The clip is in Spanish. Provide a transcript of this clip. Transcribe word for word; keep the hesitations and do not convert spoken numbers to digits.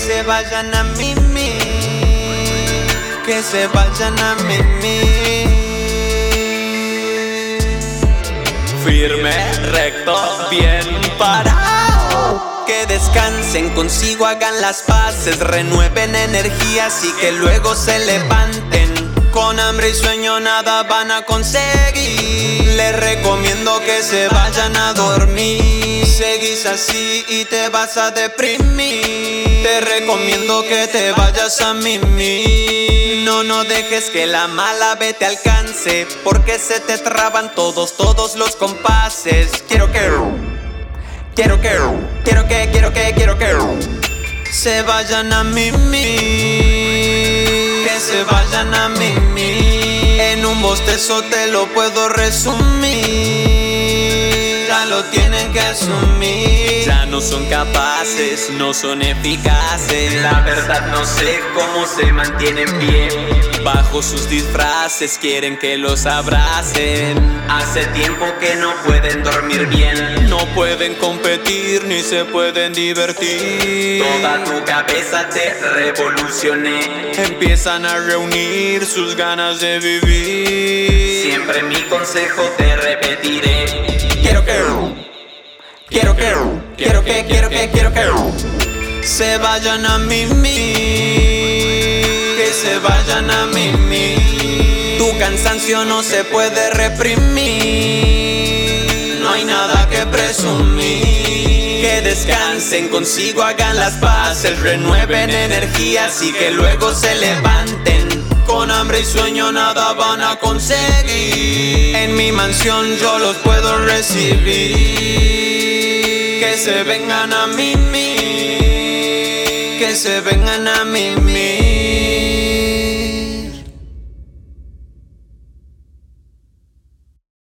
se vayan a mimir, que se vayan a mimir. Firme, recto, bien parado. Que descansen consigo, hagan las paces, renueven energías y que luego se levanten. Con hambre y sueño nada van a conseguir. Les recomiendo que se vayan a dormir. Seguís así y te vas a deprimir. Te recomiendo que te vayas a mimir. No, no dejes que la mala ve te alcance, porque se te traban todos, todos los compases. Quiero que Quiero que, quiero que, quiero que, quiero que se vayan a mimir, que se vayan a mimir. En un bostezo te lo puedo resumir. Ya lo tienen que asumir. Ya no son capaces, no son eficaces. La verdad no sé cómo se mantienen bien. Bajo sus disfraces quieren que los abracen. Hace tiempo que no pueden dormir bien. No pueden competir ni se pueden divertir. Toda tu cabeza te revolucioné. Empiezan a reunir sus ganas de vivir. Siempre mi consejo te repetiré. Quiero que Quiero que Quiero que, quiero que, quiero que se vayan a mimir, que se vayan a mimir. Tu cansancio no se puede reprimir. No hay nada que presumir. Que descansen consigo, hagan las paces, renueven energías y que luego se levanten. Con hambre y sueño nada van a conseguir. En mi mansión yo los puedo recibir. Que se vengan a mimir, que se vengan a mimir.